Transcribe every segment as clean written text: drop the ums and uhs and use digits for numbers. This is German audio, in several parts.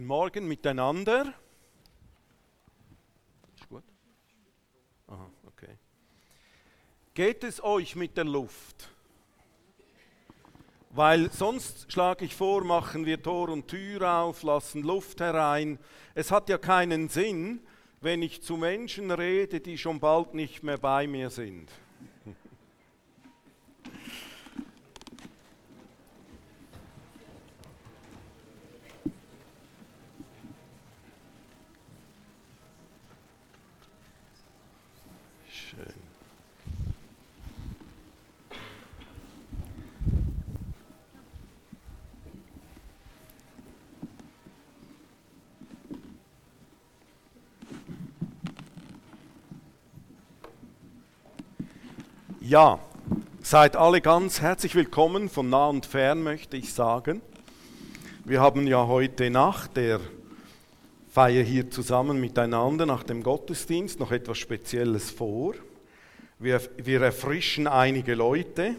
Morgen miteinander. Ist gut? Aha, okay. Geht es euch mit der Luft? Weil sonst schlage ich vor, machen wir Tor und Tür auf, lassen Luft herein. Es hat ja keinen Sinn, wenn ich zu Menschen rede, die schon bald nicht mehr bei mir sind. Schön. Ja, seid alle ganz herzlich willkommen, von nah und fern möchte ich sagen. Wir haben ja heute nach der Feier hier zusammen miteinander, nach dem Gottesdienst, noch etwas Spezielles vor. Wir erfrischen einige Leute.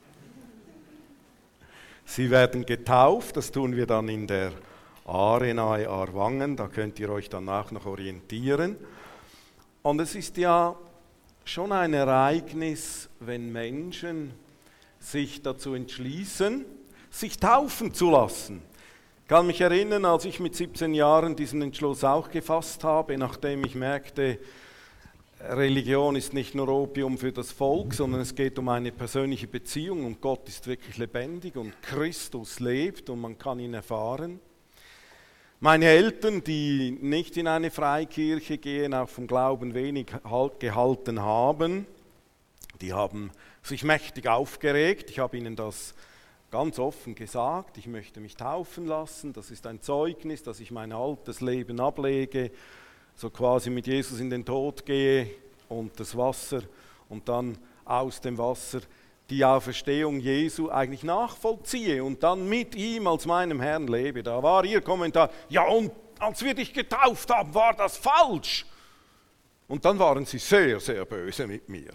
Sie werden getauft, das tun wir dann in der Aare nahe Aarwangen, da könnt ihr euch danach noch orientieren. Und es ist ja schon ein Ereignis, wenn Menschen sich dazu entschließen, sich taufen zu lassen. Ich kann mich erinnern, als ich mit 17 Jahren diesen Entschluss auch gefasst habe, nachdem ich merkte, Religion ist nicht nur Opium für das Volk, sondern es geht um eine persönliche Beziehung und Gott ist wirklich lebendig und Christus lebt und man kann ihn erfahren. Meine Eltern, die nicht in eine Freikirche gehen, auch vom Glauben wenig Halt gehalten haben, die haben sich mächtig aufgeregt. Ich habe ihnen das ganz offen gesagt, ich möchte mich taufen lassen, das ist ein Zeugnis, dass ich mein altes Leben ablege, so quasi mit Jesus in den Tod gehe und das Wasser und dann aus dem Wasser die Auferstehung Jesu eigentlich nachvollziehe und dann mit ihm als meinem Herrn lebe. Da war ihr Kommentar, ja und als wir dich getauft haben, war das falsch. Und dann waren sie sehr, sehr böse mit mir.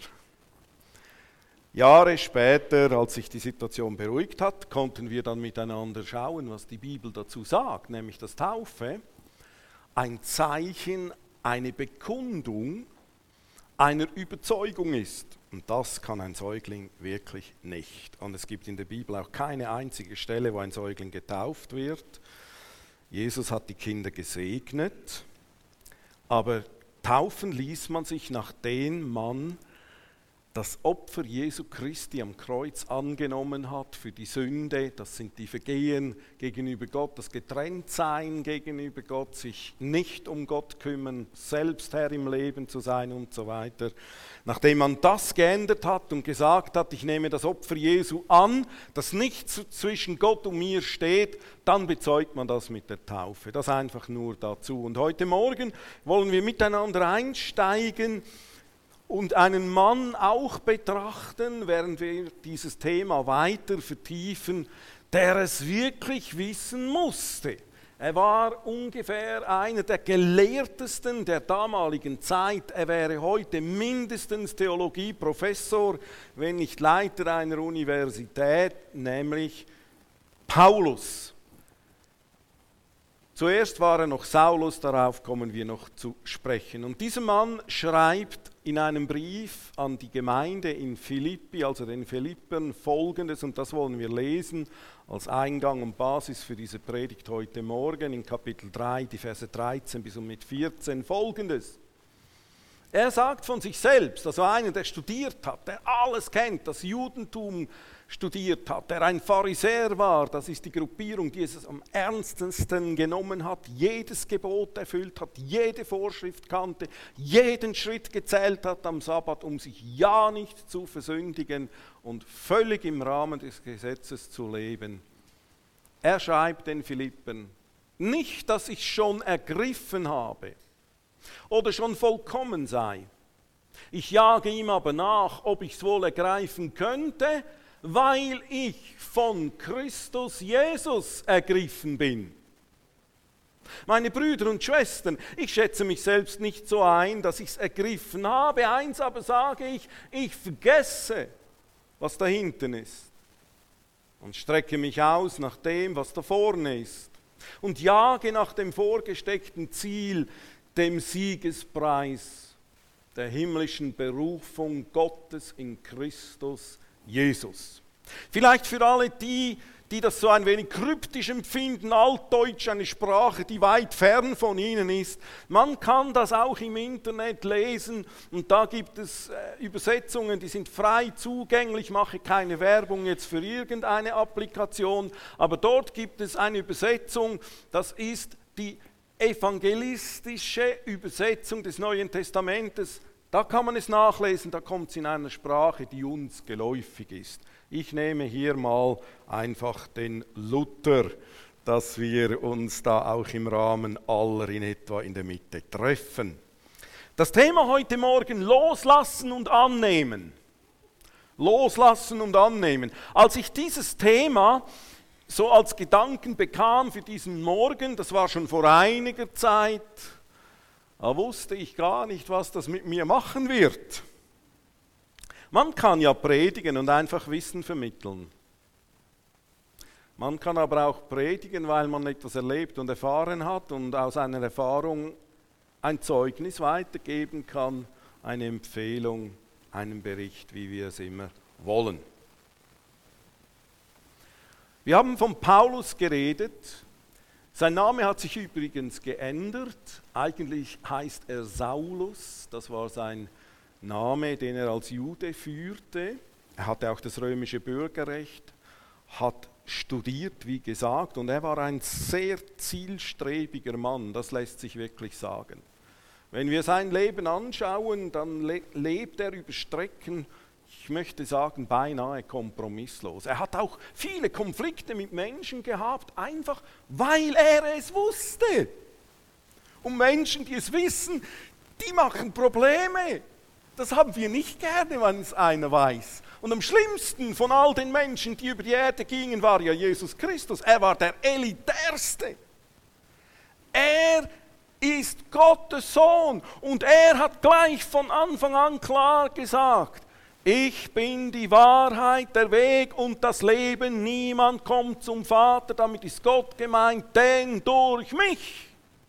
Jahre später, als sich die Situation beruhigt hat, konnten wir dann miteinander schauen, was die Bibel dazu sagt, nämlich dass Taufe ein Zeichen, eine Bekundung einer Überzeugung ist. Und das kann ein Säugling wirklich nicht. Und es gibt in der Bibel auch keine einzige Stelle, wo ein Säugling getauft wird. Jesus hat die Kinder gesegnet, aber taufen ließ man sich, nachdem man das Opfer Jesu Christi am Kreuz angenommen hat für die Sünde, das sind die Vergehen gegenüber Gott, das Getrenntsein gegenüber Gott, sich nicht um Gott kümmern, selbst Herr im Leben zu sein und so weiter. Nachdem man das geändert hat und gesagt hat, ich nehme das Opfer Jesu an, das nichts zwischen Gott und mir steht, dann bezeugt man das mit der Taufe. Das einfach nur dazu. Und heute Morgen wollen wir miteinander einsteigen und einen Mann auch betrachten, während wir dieses Thema weiter vertiefen, der es wirklich wissen musste. Er war ungefähr einer der Gelehrtesten der damaligen Zeit. Er wäre heute mindestens Theologieprofessor, wenn nicht Leiter einer Universität, nämlich Paulus. Zuerst war er noch Saulus, darauf kommen wir noch zu sprechen. Und dieser Mann schreibt in einem Brief an die Gemeinde in Philippi, also den Philippern, Folgendes, und das wollen wir lesen als Eingang und Basis für diese Predigt heute Morgen in Kapitel 3, die Verse 13 bis und mit 14, Folgendes. Er sagt von sich selbst, also einer, der studiert hat, der alles kennt, das Judentum studiert hat, der ein Pharisäer war, das ist die Gruppierung, die es am ernstesten genommen hat, jedes Gebot erfüllt hat, jede Vorschrift kannte, jeden Schritt gezählt hat am Sabbat, um sich ja nicht zu versündigen und völlig im Rahmen des Gesetzes zu leben. Er schreibt den Philippern, nicht, dass ich schon ergriffen habe oder schon vollkommen sei. Ich jage ihm aber nach, ob ich es wohl ergreifen könnte, weil ich von Christus Jesus ergriffen bin. Meine Brüder und Schwestern, ich schätze mich selbst nicht so ein, dass ich es ergriffen habe. Eins aber sage ich, ich vergesse, was da hinten ist und strecke mich aus nach dem, was da vorne ist. und jage nach dem vorgesteckten Ziel, dem Siegespreis der himmlischen Berufung Gottes in Christus Jesus. Vielleicht für alle die das so ein wenig kryptisch empfinden, Altdeutsch, eine Sprache, die weit fern von ihnen ist. Man kann das auch im Internet lesen und da gibt es Übersetzungen, die sind frei zugänglich. Ich mache keine Werbung jetzt für irgendeine Applikation, aber dort gibt es eine Übersetzung, das ist die evangelistische Übersetzung des Neuen Testamentes. Da kann man es nachlesen, da kommt es in einer Sprache, die uns geläufig ist. Ich nehme hier mal einfach den Luther, dass wir uns da auch im Rahmen aller in etwa in der Mitte treffen. Das Thema heute Morgen: Loslassen und Annehmen. Loslassen und Annehmen. Als ich dieses Thema so als Gedanken bekam für diesen Morgen, das war schon vor einiger Zeit, da wusste ich gar nicht, was das mit mir machen wird. Man kann ja predigen und einfach Wissen vermitteln. Man kann aber auch predigen, weil man etwas erlebt und erfahren hat und aus einer Erfahrung ein Zeugnis weitergeben kann, eine Empfehlung, einen Bericht, wie wir es immer wollen. Wir haben von Paulus geredet. Sein Name hat sich übrigens geändert. Eigentlich heißt er Saulus, das war sein Name, den er als Jude führte. Er hatte auch das römische Bürgerrecht, hat studiert, wie gesagt, und er war ein sehr zielstrebiger Mann, das lässt sich wirklich sagen. Wenn wir sein Leben anschauen, dann lebt er über Strecken, ich möchte sagen, beinahe kompromisslos. Er hat auch viele Konflikte mit Menschen gehabt, einfach weil er es wusste. Und Menschen, die es wissen, die machen Probleme. Das haben wir nicht gerne, wenn es einer weiß. Und am schlimmsten von all den Menschen, die über die Erde gingen, war ja Jesus Christus. Er war der Elitärste. Er ist Gottes Sohn und er hat gleich von Anfang an klar gesagt: Ich bin die Wahrheit, der Weg und das Leben. Niemand kommt zum Vater, damit ist Gott gemeint, denn durch mich.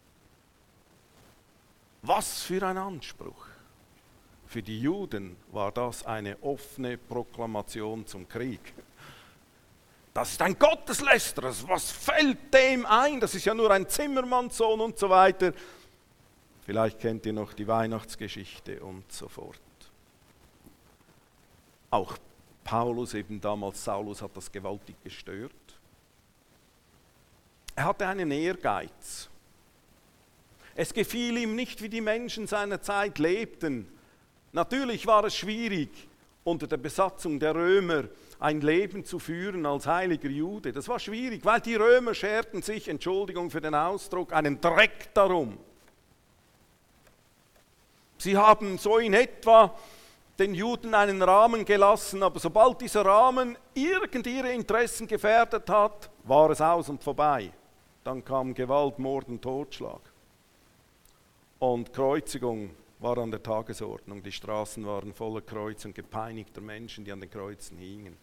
Was für ein Anspruch. Für die Juden war das eine offene Proklamation zum Krieg. Das ist ein Gotteslästerer, was fällt dem ein? Das ist ja nur ein Zimmermannssohn und so weiter. Vielleicht kennt ihr noch die Weihnachtsgeschichte und so fort. Auch Paulus, eben damals Saulus, hat das gewaltig gestört. Er hatte einen Ehrgeiz. Es gefiel ihm nicht, wie die Menschen seiner Zeit lebten. Natürlich war es schwierig, unter der Besatzung der Römer ein Leben zu führen als heiliger Jude. Das war schwierig, weil die Römer scherten sich, Entschuldigung für den Ausdruck, einen Dreck darum. Sie haben so in etwa den Juden einen Rahmen gelassen, aber sobald dieser Rahmen irgend ihre Interessen gefährdet hat, war es aus und vorbei. Dann kam Gewalt, Mord und Totschlag. Und Kreuzigung war an der Tagesordnung. Die Straßen waren voller Kreuz und gepeinigter Menschen, die an den Kreuzen hingen.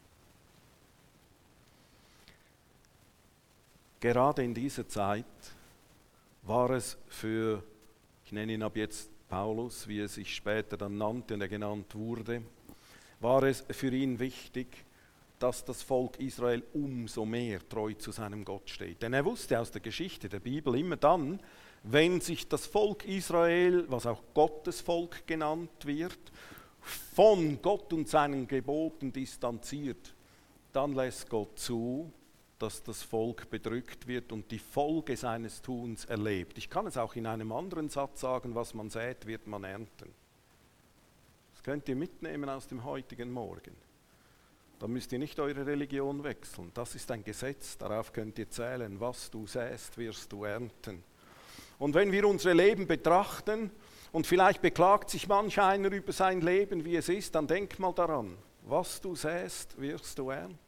Gerade in dieser Zeit war es für, ich nenne ihn ab jetzt Paulus, wie er sich später dann nannte und er genannt wurde, war es für ihn wichtig, dass das Volk Israel umso mehr treu zu seinem Gott steht. Denn er wusste aus der Geschichte der Bibel, immer dann, wenn sich das Volk Israel, was auch Gottes Volk genannt wird, von Gott und seinen Geboten distanziert, dann lässt Gott zu, dass das Volk bedrückt wird und die Folge seines Tuns erlebt. Ich kann es auch in einem anderen Satz sagen: Was man sät, wird man ernten. Das könnt ihr mitnehmen aus dem heutigen Morgen. Da müsst ihr nicht eure Religion wechseln. Das ist ein Gesetz, darauf könnt ihr zählen. Was du säst, wirst du ernten. Und wenn wir unsere Leben betrachten, und vielleicht beklagt sich manch einer über sein Leben, wie es ist, dann denk mal daran: Was du säst, wirst du ernten.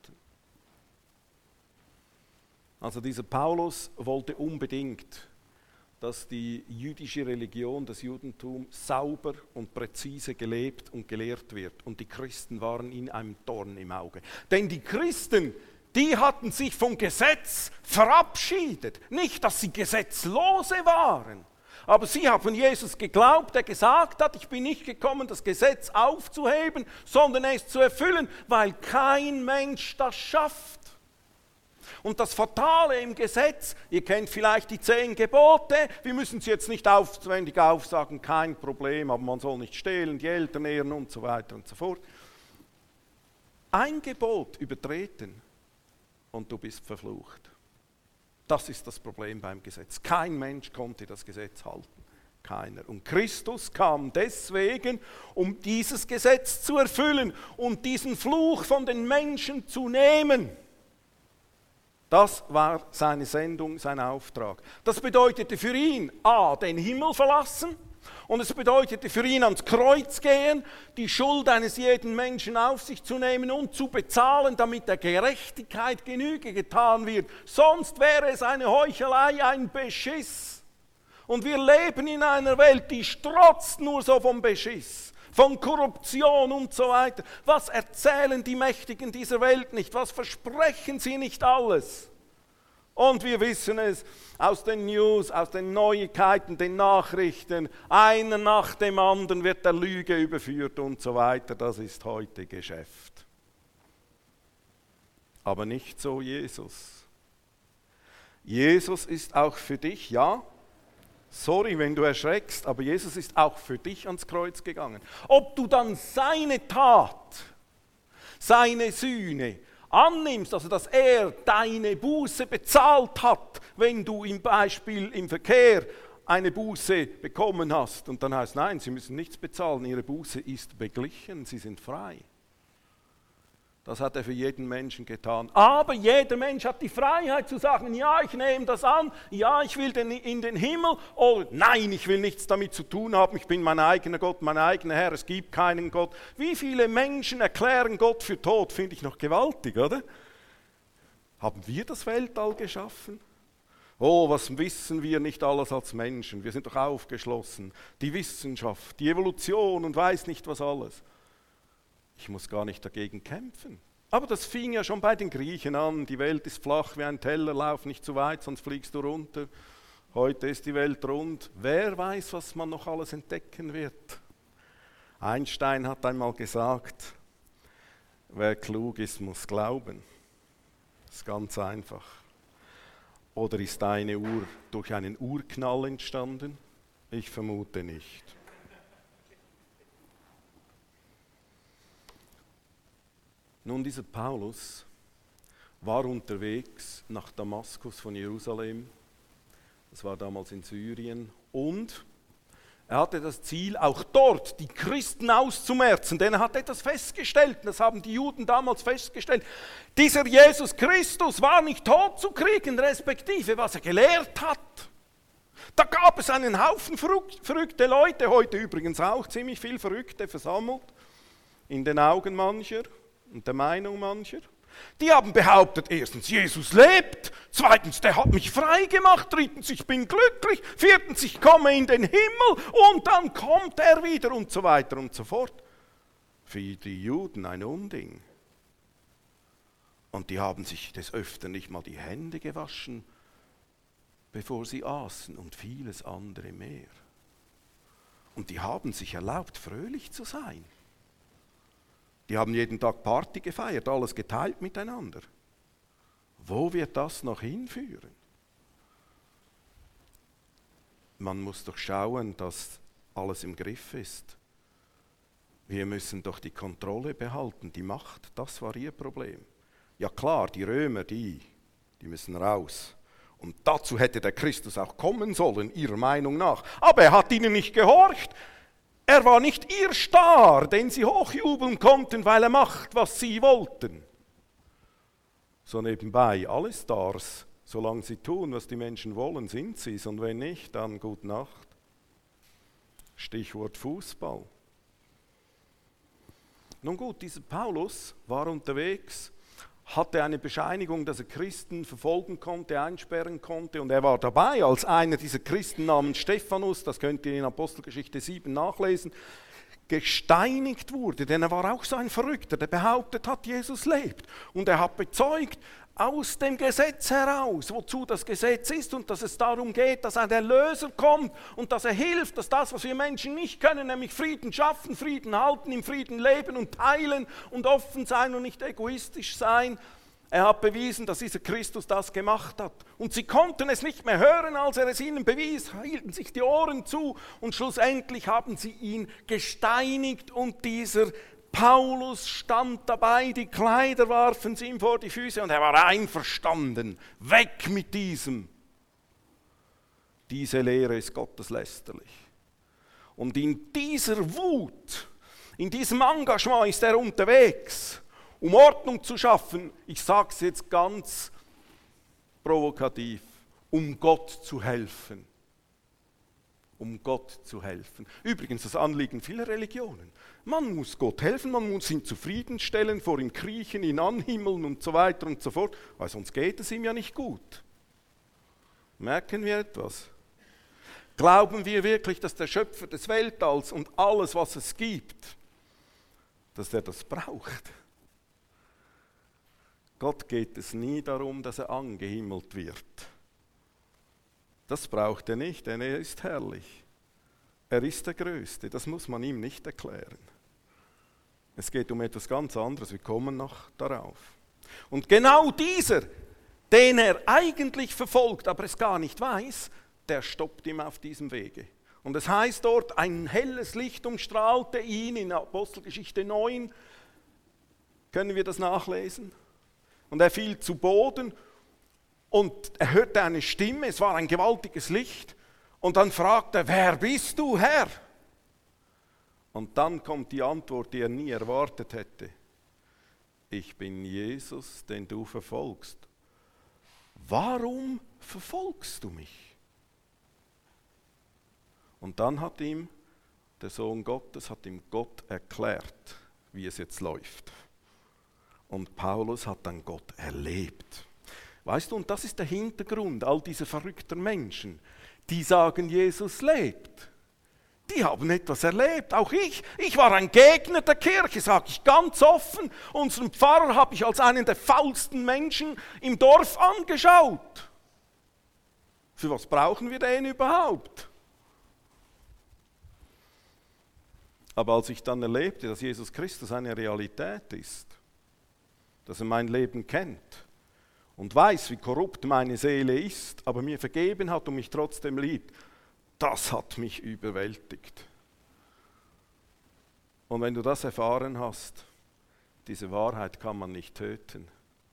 Also dieser Paulus wollte unbedingt, dass die jüdische Religion, das Judentum, sauber und präzise gelebt und gelehrt wird. Und die Christen waren ihm ein Dorn im Auge. Denn die Christen, Die hatten sich vom Gesetz verabschiedet. Nicht, dass sie Gesetzlose waren, aber sie haben Jesus geglaubt, der gesagt hat, ich bin nicht gekommen, das Gesetz aufzuheben, sondern es zu erfüllen, weil kein Mensch das schafft. Und das Fatale im Gesetz, ihr kennt vielleicht die 10 Gebote, wir müssen sie jetzt nicht aufwendig aufsagen, kein Problem, aber man soll nicht stehlen, die Eltern ehren und so weiter und so fort. Ein Gebot übertreten und du bist verflucht. Das ist das Problem beim Gesetz. Kein Mensch konnte das Gesetz halten. Keiner. Und Christus kam deswegen, um dieses Gesetz zu erfüllen und diesen Fluch von den Menschen zu nehmen. Das war seine Sendung, sein Auftrag. Das bedeutete für ihn, den Himmel verlassen, und es bedeutete für ihn ans Kreuz gehen, die Schuld eines jeden Menschen auf sich zu nehmen und zu bezahlen, damit der Gerechtigkeit Genüge getan wird. Sonst wäre es eine Heuchelei, ein Beschiss. Und wir leben in einer Welt, die strotzt nur so vom Beschiss, von Korruption und so weiter. Was erzählen die Mächtigen dieser Welt nicht? Was versprechen sie nicht alles? Und wir wissen es aus den News, aus den Neuigkeiten, den Nachrichten. Einer nach dem anderen wird der Lüge überführt und so weiter. Das ist heute Geschäft. Aber nicht so Jesus. Jesus ist auch für dich, ja, sorry, wenn du erschreckst, aber Jesus ist auch für dich ans Kreuz gegangen. Ob du dann seine Tat, seine Sühne annimmst, also dass er deine Buße bezahlt hat, wenn du im Beispiel im Verkehr eine Buße bekommen hast. Und dann heißt, nein, sie müssen nichts bezahlen, ihre Buße ist beglichen, sie sind frei. Das hat er für jeden Menschen getan. Aber jeder Mensch hat die Freiheit zu sagen, ja, ich nehme das an, ja, ich will in den Himmel, oder nein, ich will nichts damit zu tun haben, ich bin mein eigener Gott, mein eigener Herr, es gibt keinen Gott. Wie viele Menschen erklären Gott für tot, finde ich noch gewaltig, oder? Haben wir das Weltall geschaffen? Oh, was wissen wir nicht alles als Menschen? Wir sind doch aufgeschlossen. Die Wissenschaft, die Evolution und weiß nicht was alles. Ich muss gar nicht dagegen kämpfen. Aber das fing ja schon bei den Griechen an. Die Welt ist flach wie ein Teller, lauf nicht zu weit, sonst fliegst du runter. Heute ist die Welt rund. Wer weiß, was man noch alles entdecken wird? Einstein hat einmal gesagt, wer klug ist, muss glauben. Das ist ganz einfach. Oder ist deine Uhr durch einen Urknall entstanden? Ich vermute nicht. Nun, dieser Paulus war unterwegs nach Damaskus von Jerusalem, das war damals in Syrien, und er hatte das Ziel, auch dort die Christen auszumerzen, denn er hat etwas festgestellt, das haben die Juden damals festgestellt, dieser Jesus Christus war nicht tot zu kriegen, respektive was er gelehrt hat. Da gab es einen Haufen verrückte Leute, heute übrigens auch ziemlich viel Verrückte versammelt, in den Augen mancher und der Meinung mancher. Die haben behauptet, erstens, Jesus lebt, zweitens, der hat mich frei gemacht, drittens, ich bin glücklich, viertens, ich komme in den Himmel und dann kommt er wieder und so weiter und so fort. Für die Juden ein Unding. Und die haben sich des Öfteren nicht mal die Hände gewaschen, bevor sie aßen und vieles andere mehr. Und die haben sich erlaubt, fröhlich zu sein. Die haben jeden Tag Party gefeiert, alles geteilt miteinander. Wo wird das noch hinführen? Man muss doch schauen, dass alles im Griff ist. Wir müssen doch die Kontrolle behalten, die Macht, das war ihr Problem. Ja klar, die Römer, die müssen raus. Und dazu hätte der Christus auch kommen sollen, ihrer Meinung nach. Aber er hat ihnen nicht gehorcht. Er war nicht ihr Star, den sie hochjubeln konnten, weil er macht, was sie wollten. So nebenbei, alle Stars, solange sie tun, was die Menschen wollen, sind sie es. Und wenn nicht, dann gute Nacht. Stichwort Fußball. Nun gut, dieser Paulus war unterwegs, hatte eine Bescheinigung, dass er Christen verfolgen konnte, einsperren konnte, und er war dabei als einer dieser Christen namens Stephanus, das könnt ihr in Apostelgeschichte 7 nachlesen, gesteinigt wurde, denn er war auch so ein Verrückter, der behauptet hat, Jesus lebt. Und er hat bezeugt, aus dem Gesetz heraus, wozu das Gesetz ist und dass es darum geht, dass ein Erlöser kommt und dass er hilft, dass das, was wir Menschen nicht können, nämlich Frieden schaffen, Frieden halten, im Frieden leben und teilen und offen sein und nicht egoistisch sein. Er hat bewiesen, dass dieser Christus das gemacht hat. Und sie konnten es nicht mehr hören, als er es ihnen bewies, hielten sich die Ohren zu und schlussendlich haben sie ihn gesteinigt und dieser Paulus stand dabei, die Kleider warfen sie ihm vor die Füße und er war einverstanden. Weg mit diesem. Diese Lehre ist gotteslästerlich. Und in dieser Wut, in diesem Engagement ist er unterwegs, um Ordnung zu schaffen. Ich sage es jetzt ganz provokativ, um Gott zu helfen. Um Gott zu helfen. Übrigens das Anliegen vieler Religionen. Man muss Gott helfen, man muss ihn zufriedenstellen, vor ihm kriechen, ihn anhimmeln und so weiter und so fort, weil sonst geht es ihm ja nicht gut. Merken wir etwas? Glauben wir wirklich, dass der Schöpfer des Weltalls und alles, was es gibt, dass er das braucht? Gott geht es nie darum, dass er angehimmelt wird. Das braucht er nicht, denn er ist herrlich. Er ist der Größte, das muss man ihm nicht erklären. Es geht um etwas ganz anderes, wir kommen noch darauf. Und genau dieser, den er eigentlich verfolgt, aber es gar nicht weiß, der stoppt ihm auf diesem Wege. Und es heißt dort, ein helles Licht umstrahlte ihn in Apostelgeschichte 9. Können wir das nachlesen? Und er fiel zu Boden und er hörte eine Stimme, es war ein gewaltiges Licht. Und dann fragt er, wer bist du, Herr? Und dann kommt die Antwort, die er nie erwartet hätte. Ich bin Jesus, den du verfolgst. Warum verfolgst du mich? Und dann hat ihm der Sohn Gottes, hat ihm Gott erklärt, wie es jetzt läuft. Und Paulus hat dann Gott erlebt. Weißt du, und das ist der Hintergrund all dieser verrückten Menschen, die sagen, Jesus lebt. Die haben etwas erlebt, auch ich. Ich war ein Gegner der Kirche, sage ich ganz offen. Unseren Pfarrer habe ich als einen der faulsten Menschen im Dorf angeschaut. Für was brauchen wir den überhaupt? Aber als ich dann erlebte, dass Jesus Christus eine Realität ist, dass er mein Leben kennt und weiß, wie korrupt meine Seele ist, aber mir vergeben hat und mich trotzdem liebt, das hat mich überwältigt. Und wenn du das erfahren hast, diese Wahrheit kann man nicht töten.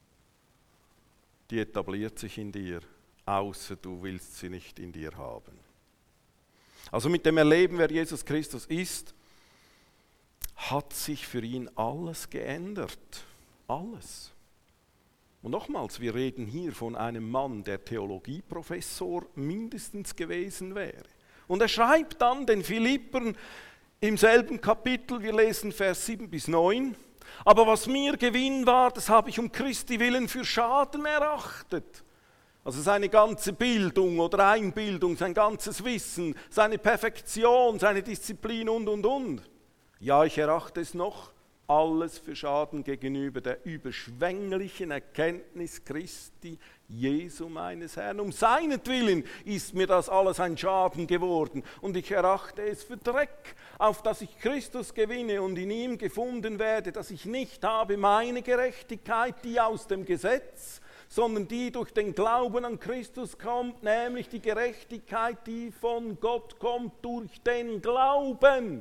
Die etabliert sich in dir, außer du willst sie nicht in dir haben. Also mit dem Erleben, wer Jesus Christus ist, hat sich für ihn alles geändert. Alles. Und nochmals, wir reden hier von einem Mann, der Theologieprofessor mindestens gewesen wäre. Und er schreibt dann den Philippern im selben Kapitel, wir lesen Vers 7 bis 9, aber was mir Gewinn war, das habe ich um Christi willen für Schaden erachtet. Also seine ganze Bildung oder Einbildung, sein ganzes Wissen, seine Perfektion, seine Disziplin und. Ja, ich erachte es noch alles für Schaden gegenüber der überschwänglichen Erkenntnis Christi, Jesu meines Herrn. Um seinetwillen ist mir das alles ein Schaden geworden und ich erachte es für Dreck, auf dass ich Christus gewinne und in ihm gefunden werde, dass ich nicht habe meine Gerechtigkeit, die aus dem Gesetz, sondern die durch den Glauben an Christus kommt, nämlich die Gerechtigkeit, die von Gott kommt durch den Glauben.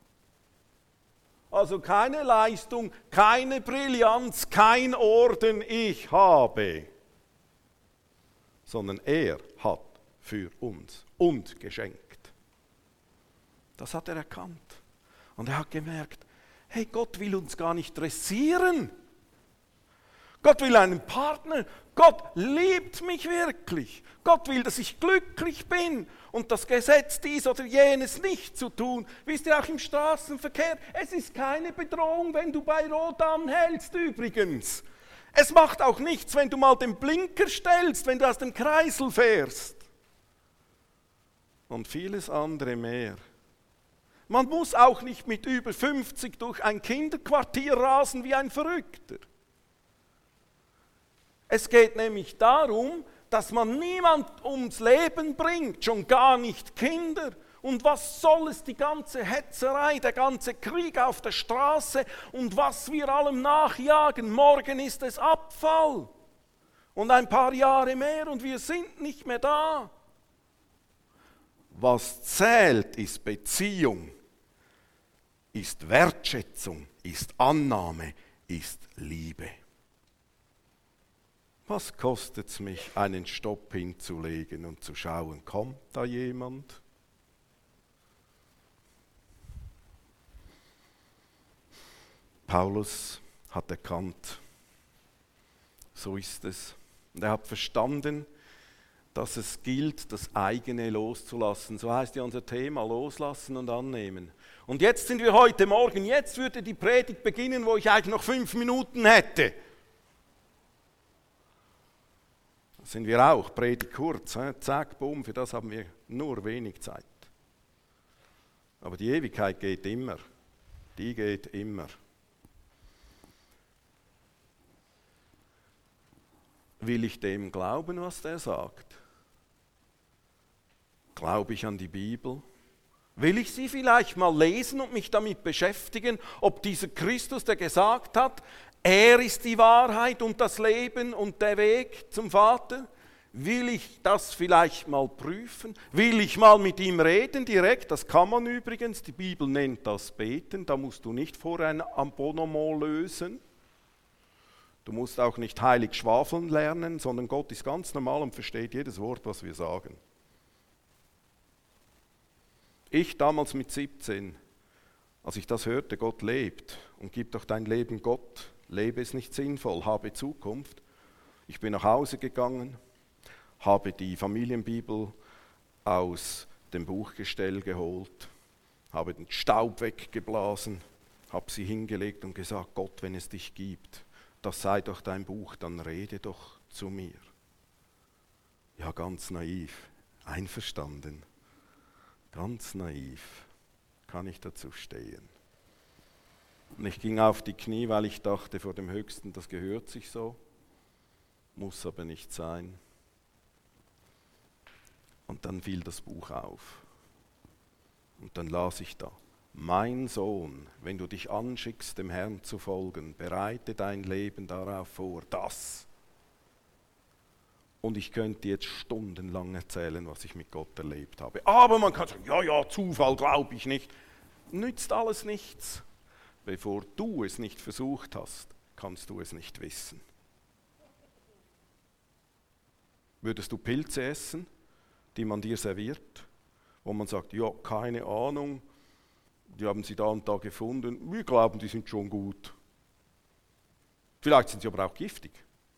Also keine Leistung, keine Brillanz, kein Orden ich habe, sondern er hat für uns und geschenkt. Das hat er erkannt. Und er hat gemerkt, hey, Gott will uns gar nicht dressieren. Gott will einen Partner. Gott liebt mich wirklich. Gott will, dass ich glücklich bin und das Gesetz dies oder jenes nicht zu tun. Wisst ihr, auch im Straßenverkehr, es ist keine Bedrohung, wenn du bei Rot anhältst übrigens. Es macht auch nichts, wenn du mal den Blinker stellst, wenn du aus dem Kreisel fährst. Und vieles andere mehr. Man muss auch nicht mit über 50 durch ein Kinderquartier rasen wie ein Verrückter. Es geht nämlich darum, dass man niemand ums Leben bringt, schon gar nicht Kinder. Und was soll es, die ganze Hetzerei, der ganze Krieg auf der Straße und was wir allem nachjagen? Morgen ist es Abfall. Und ein paar Jahre mehr und wir sind nicht mehr da. Was zählt, ist Beziehung, ist Wertschätzung, ist Annahme, ist Liebe. Was kostet es mich, einen Stopp hinzulegen und zu schauen, kommt da jemand? Paulus hat erkannt, so ist es. Und er hat verstanden, dass es gilt, das eigene loszulassen. So heißt ja unser Thema, loslassen und annehmen. Und jetzt sind wir heute Morgen, jetzt würde die Predigt beginnen, wo ich eigentlich noch 5 Minuten hätte. Das sind wir auch, Predigt kurz, zack, bumm, für das haben wir nur wenig Zeit. Aber die Ewigkeit geht immer, die geht immer. Will ich dem glauben, was der sagt? Glaube ich an die Bibel? Will ich sie vielleicht mal lesen und mich damit beschäftigen, ob dieser Christus, der gesagt hat, er ist die Wahrheit und das Leben und der Weg zum Vater, will ich das vielleicht mal prüfen? Will ich mal mit ihm reden direkt? Das kann man übrigens, die Bibel nennt das Beten, da musst du nicht vorher ein Abonnement lösen. Du musst auch nicht heilig schwafeln lernen, sondern Gott ist ganz normal und versteht jedes Wort, was wir sagen. Ich damals mit 17, als ich das hörte, Gott lebt und gib doch dein Leben Gott, lebe es nicht sinnvoll, habe Zukunft. Ich bin nach Hause gegangen, habe die Familienbibel aus dem Buchgestell geholt, habe den Staub weggeblasen, habe sie hingelegt und gesagt, Gott, wenn es dich gibt, das sei doch dein Buch, dann rede doch zu mir. Ja, ganz naiv, einverstanden. Ganz naiv, kann ich dazu stehen. Und ich ging auf die Knie, weil ich dachte, vor dem Höchsten, das gehört sich so, muss aber nicht sein. Und dann fiel das Buch auf. Und dann las ich da, mein Sohn, wenn du dich anschickst, dem Herrn zu folgen, bereite dein Leben darauf vor, das. Und ich könnte jetzt stundenlang erzählen, was ich mit Gott erlebt habe. Aber man kann sagen, ja, Zufall glaube ich nicht. Nützt alles nichts. Bevor du es nicht versucht hast, kannst du es nicht wissen. Würdest du Pilze essen, die man dir serviert, wo man sagt, ja, keine Ahnung, die haben sie da und da gefunden, wir glauben, die sind schon gut. Vielleicht sind sie aber auch giftig.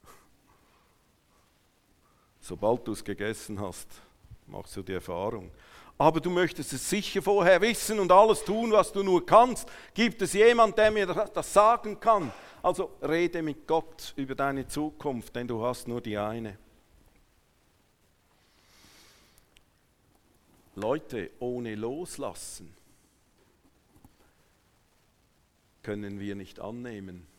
Sobald du es gegessen hast, machst du die Erfahrung. Aber du möchtest es sicher vorher wissen und alles tun, was du nur kannst. Gibt es jemanden, der mir das sagen kann? Also rede mit Gott über deine Zukunft, denn du hast nur die eine. Leute, ohne Loslassen können wir nicht annehmen.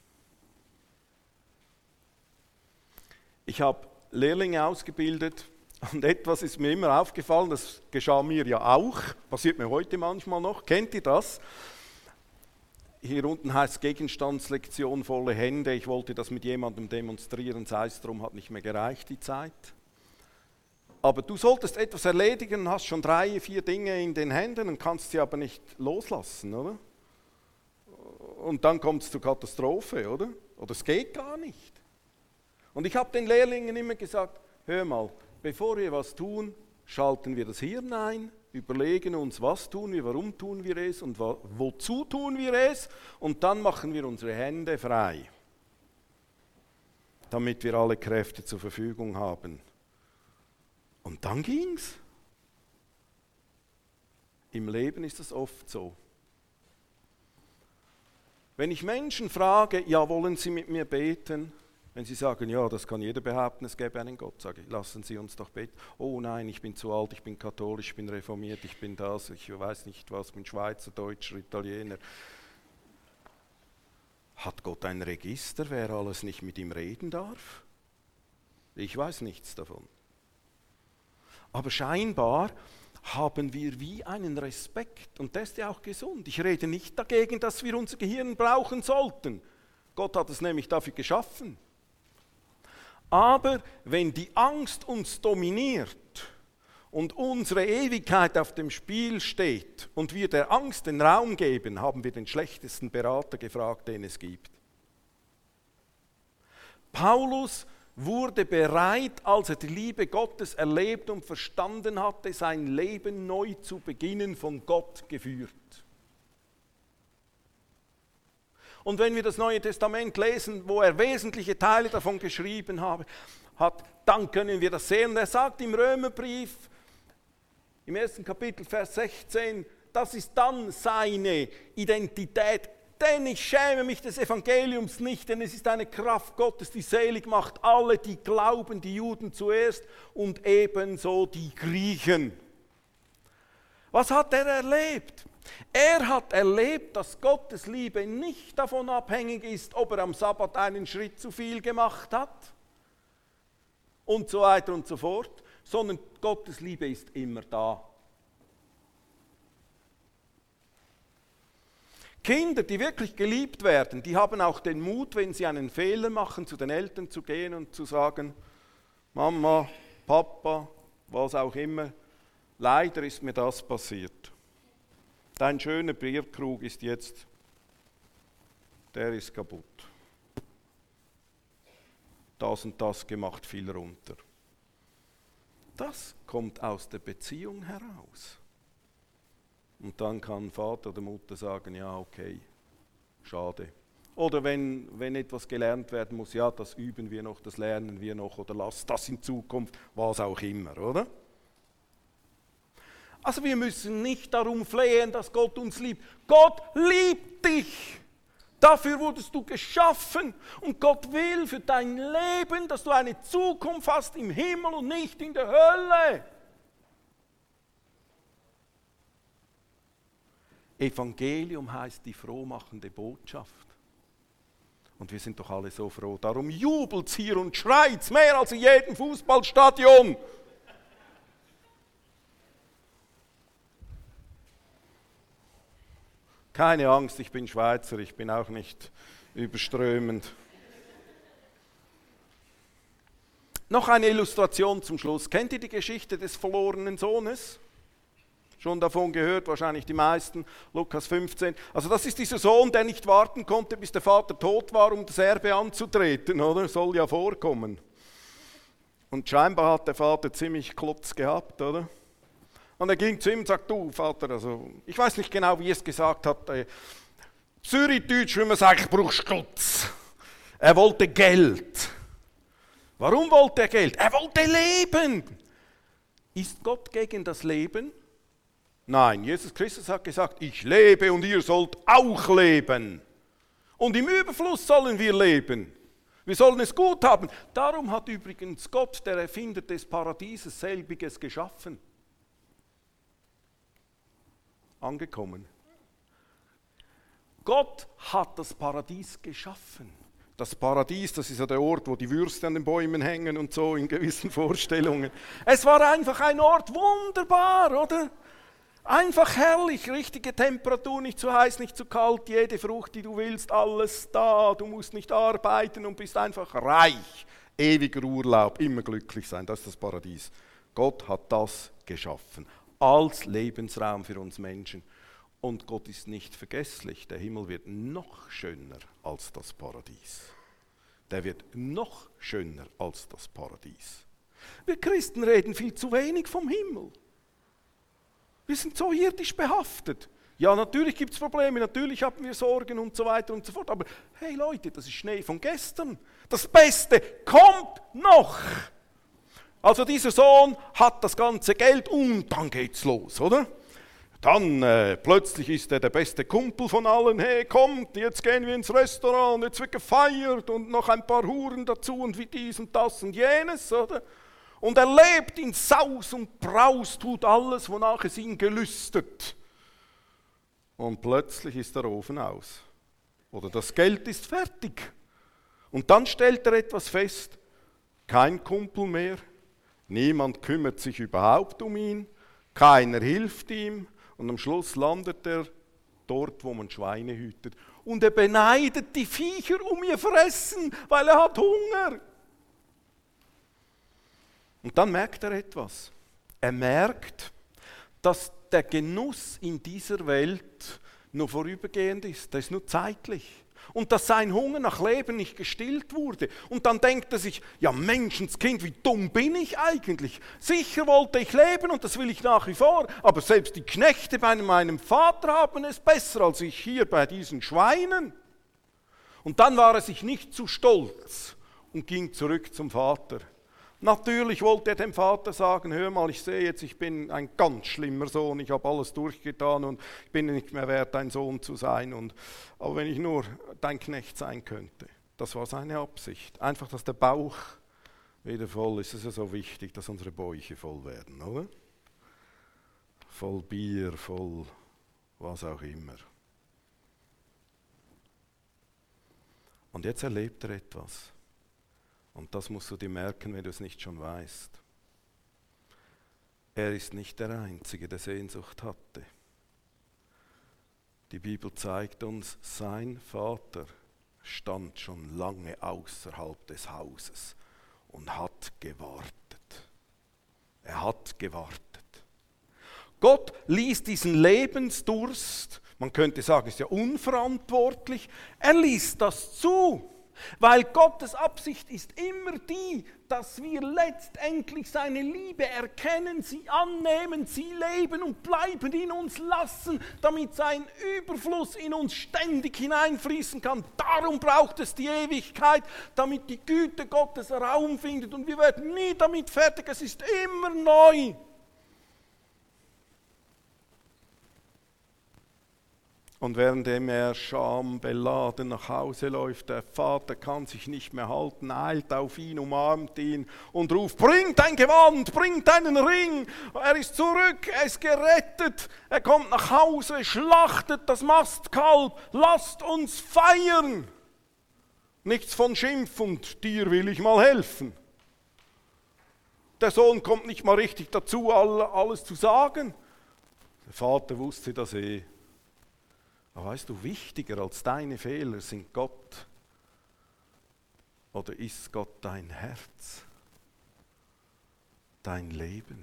Ich habe Lehrlinge ausgebildet und etwas ist mir immer aufgefallen, das geschah mir ja auch, passiert mir heute manchmal noch, kennt ihr das? Hier unten heißt es Gegenstandslektion, volle Hände, ich wollte das mit jemandem demonstrieren, sei es drum, hat nicht mehr gereicht die Zeit. Aber du solltest etwas erledigen, hast schon 3, 4 Dinge in den Händen und kannst sie aber nicht loslassen, oder? Und dann kommt es zur Katastrophe, oder? Oder es geht gar nicht. Und ich habe den Lehrlingen immer gesagt, hör mal, bevor wir was tun, schalten wir das Hirn ein, überlegen uns, was tun wir, warum tun wir es und wozu tun wir es und dann machen wir unsere Hände frei, damit wir alle Kräfte zur Verfügung haben. Und dann ging's. Im Leben ist es oft so. Wenn ich Menschen frage, ja, wollen Sie mit mir beten? Wenn Sie sagen, ja, das kann jeder behaupten, es gäbe einen Gott, sage ich, lassen Sie uns doch beten. Oh nein, ich bin zu alt, ich bin katholisch, ich bin reformiert, ich bin das, ich weiß nicht was, ich bin Schweizer, Deutscher, Italiener. Hat Gott ein Register, wer alles nicht mit ihm reden darf? Ich weiß nichts davon. Aber scheinbar haben wir wie einen Respekt und das ist ja auch gesund. Ich rede nicht dagegen, dass wir unser Gehirn brauchen sollten. Gott hat es nämlich dafür geschaffen. Aber wenn die Angst uns dominiert und unsere Ewigkeit auf dem Spiel steht und wir der Angst den Raum geben, haben wir den schlechtesten Berater gefragt, den es gibt. Paulus wurde bereit, als er die Liebe Gottes erlebt und verstanden hatte, sein Leben neu zu beginnen, von Gott geführt. Und wenn wir das Neue Testament lesen, wo er wesentliche Teile davon geschrieben hat, dann können wir das sehen. Und er sagt im Römerbrief, im 1. Kapitel, Vers 16, das ist dann seine Identität. Denn ich schäme mich des Evangeliums nicht, denn es ist eine Kraft Gottes, die selig macht alle, die glauben, die Juden zuerst und ebenso die Griechen. Was hat er erlebt? Er hat erlebt, dass Gottes Liebe nicht davon abhängig ist, ob er am Sabbat einen Schritt zu viel gemacht hat und so weiter und so fort, sondern Gottes Liebe ist immer da. Kinder, die wirklich geliebt werden, die haben auch den Mut, wenn sie einen Fehler machen, zu den Eltern zu gehen und zu sagen, Mama, Papa, was auch immer, leider ist mir das passiert. Dein schöner Bierkrug ist jetzt, der ist kaputt. Das und das gemacht, fiel runter. Das kommt aus der Beziehung heraus. Und dann kann Vater oder Mutter sagen, ja okay, schade. Oder wenn etwas gelernt werden muss, ja das üben wir noch, das lernen wir noch oder lass das in Zukunft, was auch immer, oder? Also wir müssen nicht darum flehen, dass Gott uns liebt. Gott liebt dich. Dafür wurdest du geschaffen und Gott will für dein Leben, dass du eine Zukunft hast im Himmel und nicht in der Hölle. Evangelium heißt die frohmachende Botschaft. Und wir sind doch alle so froh. Darum jubelt's hier und schreit's mehr als in jedem Fußballstadion. Keine Angst, ich bin Schweizer, ich bin auch nicht überströmend. Noch eine Illustration zum Schluss. Kennt ihr die Geschichte des verlorenen Sohnes? Schon davon gehört, wahrscheinlich die meisten, Lukas 15. Also das ist dieser Sohn, der nicht warten konnte, bis der Vater tot war, um das Erbe anzutreten, oder? Soll ja vorkommen. Und scheinbar hat der Vater ziemlich Klotz gehabt, oder? Und er ging zu ihm und sagte, du Vater, also ich weiß nicht genau, wie er es gesagt hat, Zürichdeutsch, wenn man sagt, ich brauche Klotz. Er wollte Geld. Warum wollte er Geld? Er wollte leben. Ist Gott gegen das Leben? Nein, Jesus Christus hat gesagt, ich lebe und ihr sollt auch leben. Und im Überfluss sollen wir leben. Wir sollen es gut haben. Darum hat übrigens Gott, der Erfinder des Paradieses, selbiges geschaffen. Angekommen. Gott hat das Paradies geschaffen. Das Paradies, das ist ja der Ort, wo die Würste an den Bäumen hängen und so in gewissen Vorstellungen. Es war einfach ein Ort, wunderbar, oder? Einfach herrlich, richtige Temperatur, nicht zu heiß, nicht zu kalt, jede Frucht, die du willst, alles da. Du musst nicht arbeiten und bist einfach reich. Ewiger Urlaub, immer glücklich sein, das ist das Paradies. Gott hat das geschaffen, als Lebensraum für uns Menschen. Und Gott ist nicht vergesslich, der Himmel wird noch schöner als das Paradies. Der wird noch schöner als das Paradies. Wir Christen reden viel zu wenig vom Himmel. Wir sind so irdisch behaftet. Ja, natürlich gibt es Probleme, natürlich haben wir Sorgen und so weiter und so fort. Aber hey Leute, das ist Schnee von gestern. Das Beste kommt noch. Also dieser Sohn hat das ganze Geld und dann geht's los, oder? Dann plötzlich ist er der beste Kumpel von allen. Hey, kommt, jetzt gehen wir ins Restaurant, jetzt wird gefeiert und noch ein paar Huren dazu und wie dies und das und jenes, oder? Und er lebt in Saus und Braus, tut alles, wonach es ihn gelüstet. Und plötzlich ist der Ofen aus. Oder das Geld ist fertig. Und dann stellt er etwas fest. Kein Kumpel mehr. Niemand kümmert sich überhaupt um ihn. Keiner hilft ihm. Und am Schluss landet er dort, wo man Schweine hütet. Und er beneidet die Viecher um ihr Fressen, weil er hat Hunger. Und dann merkt er etwas. Er merkt, dass der Genuss in dieser Welt nur vorübergehend ist. Der ist nur zeitlich. Und dass sein Hunger nach Leben nicht gestillt wurde. Und dann denkt er sich, ja Menschenskind, wie dumm bin ich eigentlich? Sicher wollte ich leben und das will ich nach wie vor, aber selbst die Knechte bei meinem Vater haben es besser als ich hier bei diesen Schweinen. Und dann war er sich nicht zu stolz und ging zurück zum Vater. Natürlich wollte er dem Vater sagen, hör mal, ich sehe jetzt, ich bin ein ganz schlimmer Sohn, ich habe alles durchgetan und ich bin nicht mehr wert, dein Sohn zu sein. Aber wenn ich nur dein Knecht sein könnte, das war seine Absicht. Einfach, dass der Bauch wieder voll ist. Es ist ja so wichtig, dass unsere Bäuche voll werden, oder? Voll Bier, voll was auch immer. Und jetzt erlebt er etwas. Und das musst du dir merken, wenn du es nicht schon weißt. Er ist nicht der Einzige, der Sehnsucht hatte. Die Bibel zeigt uns, sein Vater stand schon lange außerhalb des Hauses und hat gewartet. Er hat gewartet. Gott ließ diesen Lebensdurst, man könnte sagen, ist ja unverantwortlich, er ließ das zu. Weil Gottes Absicht ist immer die, dass wir letztendlich seine Liebe erkennen, sie annehmen, sie leben und bleiben in uns lassen, damit sein Überfluss in uns ständig hineinfließen kann. Darum braucht es die Ewigkeit, damit die Güte Gottes Raum findet und wir werden nie damit fertig, es ist immer neu. Und währenddem er schambeladen nach Hause läuft, der Vater kann sich nicht mehr halten, eilt auf ihn, umarmt ihn und ruft, bring dein Gewand, bring deinen Ring. Er ist zurück, er ist gerettet, er kommt nach Hause, schlachtet das Mastkalb, lasst uns feiern. Nichts von Schimpf und dir will ich mal helfen. Der Sohn kommt nicht mal richtig dazu, alles zu sagen. Der Vater wusste das eh. Aber weißt du, wichtiger als deine Fehler sind Gott oder ist Gott dein Herz, dein Leben.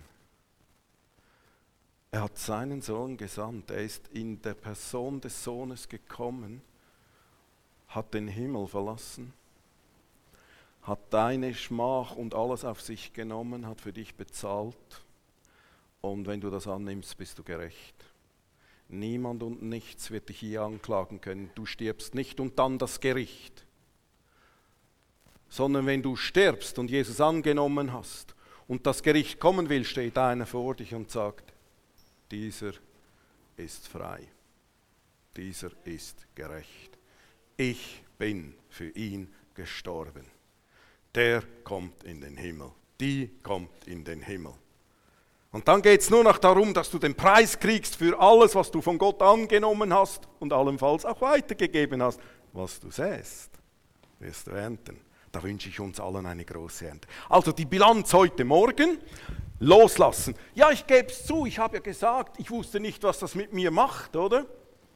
Er hat seinen Sohn gesandt, er ist in der Person des Sohnes gekommen, hat den Himmel verlassen, hat deine Schmach und alles auf sich genommen, hat für dich bezahlt und wenn du das annimmst, bist du gerecht. Niemand und nichts wird dich hier anklagen können. Du stirbst nicht und dann das Gericht. Sondern wenn du stirbst und Jesus angenommen hast und das Gericht kommen will, steht einer vor dich und sagt, dieser ist frei. Dieser ist gerecht. Ich bin für ihn gestorben. Der kommt in den Himmel. Die kommt in den Himmel. Und dann geht es nur noch darum, dass du den Preis kriegst für alles, was du von Gott angenommen hast und allenfalls auch weitergegeben hast. Was du säst, wirst du ernten. Da wünsche ich uns allen eine große Ernte. Also die Bilanz heute Morgen, loslassen. Ja, ich gebe es zu, ich habe ja gesagt, ich wusste nicht, was das mit mir macht, oder?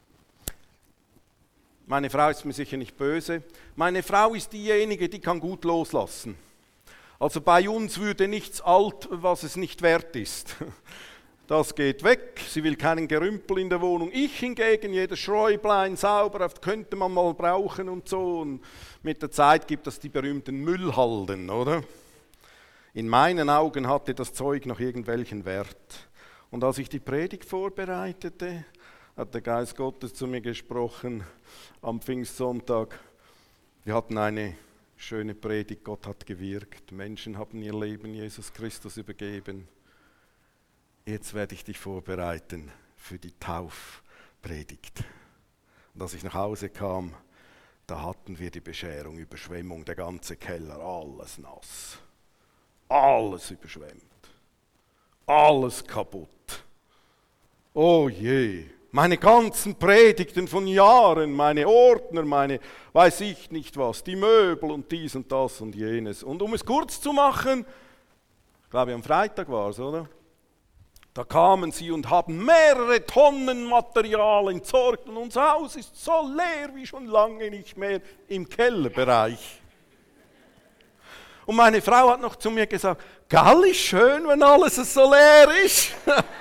Meine Frau ist mir sicher nicht böse. Meine Frau ist diejenige, die kann gut loslassen. Also bei uns würde nichts alt, was es nicht wert ist. Das geht weg, sie will keinen Gerümpel in der Wohnung. Ich hingegen, jedes Schräublein sauber, könnte man mal brauchen und so. Und mit der Zeit gibt es die berühmten Müllhalden, oder? In meinen Augen hatte das Zeug noch irgendwelchen Wert. Und als ich die Predigt vorbereitete, hat der Geist Gottes zu mir gesprochen am Pfingstsonntag. Wir hatten eine schöne Predigt, Gott hat gewirkt, Menschen haben ihr Leben Jesus Christus übergeben. Jetzt werde ich dich vorbereiten für die Taufpredigt. Und als ich nach Hause kam, da hatten wir die Bescherung, Überschwemmung, der ganze Keller, alles nass. Alles überschwemmt. Alles kaputt. Oh je. Meine ganzen Predigten von Jahren, meine Ordner, meine weiß ich nicht was, die Möbel und dies und das und jenes. Und um es kurz zu machen, ich glaube am Freitag war es, oder? Da kamen sie und haben mehrere Tonnen Material entsorgt und unser Haus ist so leer wie schon lange nicht mehr im Kellerbereich. Und meine Frau hat noch zu mir gesagt, gell, ist schön, wenn alles so leer ist.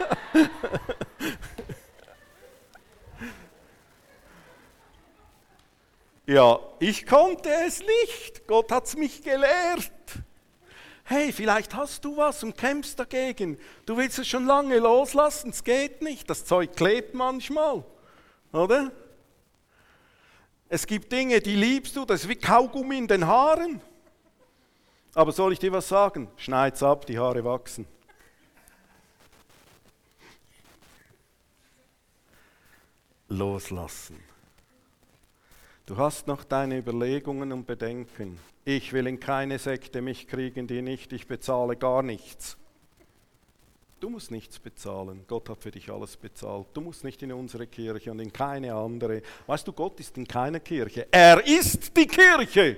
Ja, ich konnte es nicht. Gott hat es mich gelehrt. Hey, vielleicht hast du was und kämpfst dagegen. Du willst es schon lange loslassen, es geht nicht. Das Zeug klebt manchmal, oder? Es gibt Dinge, die liebst du, das ist wie Kaugummi in den Haaren. Aber soll ich dir was sagen? Schneid's ab, die Haare wachsen. Loslassen. Du hast noch deine Überlegungen und Bedenken. Ich will in keine Sekte, mich kriegen die nicht, ich bezahle gar nichts. Du musst nichts bezahlen, Gott hat für dich alles bezahlt. Du musst nicht in unsere Kirche und in keine andere. Weißt du, Gott ist in keiner Kirche, er ist die Kirche.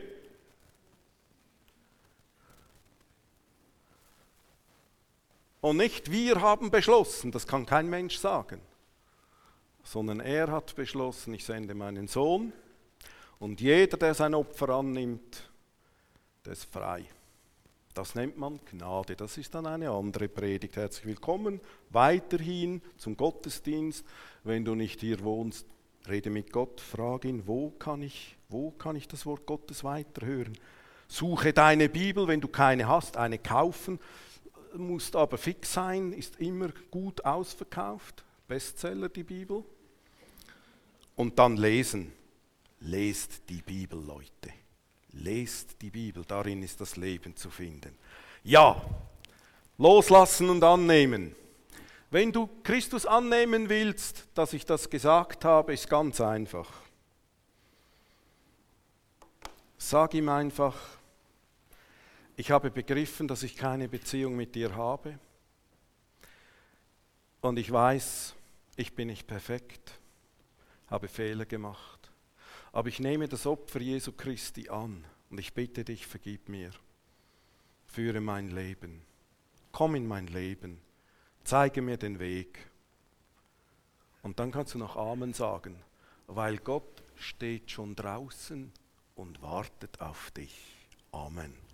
Und nicht wir haben beschlossen, das kann kein Mensch sagen, sondern er hat beschlossen, ich sende meinen Sohn. Und jeder, der sein Opfer annimmt, der ist frei. Das nennt man Gnade. Das ist dann eine andere Predigt. Herzlich willkommen weiterhin zum Gottesdienst. Wenn du nicht hier wohnst, rede mit Gott, frage ihn, wo kann ich das Wort Gottes weiterhören? Suche deine Bibel, wenn du keine hast, eine kaufen. Musst aber fix sein, ist immer gut ausverkauft. Bestseller, die Bibel. Und dann lesen. Lest die Bibel, Leute. Lest die Bibel, darin ist das Leben zu finden. Ja, loslassen und annehmen. Wenn du Christus annehmen willst, dass ich das gesagt habe, ist ganz einfach. Sag ihm einfach, ich habe begriffen, dass ich keine Beziehung mit dir habe. Und ich weiß, ich bin nicht perfekt, habe Fehler gemacht. Aber ich nehme das Opfer Jesu Christi an und ich bitte dich, vergib mir. Führe mein Leben. Komm in mein Leben. Zeige mir den Weg. Und dann kannst du noch Amen sagen, weil Gott steht schon draußen und wartet auf dich. Amen.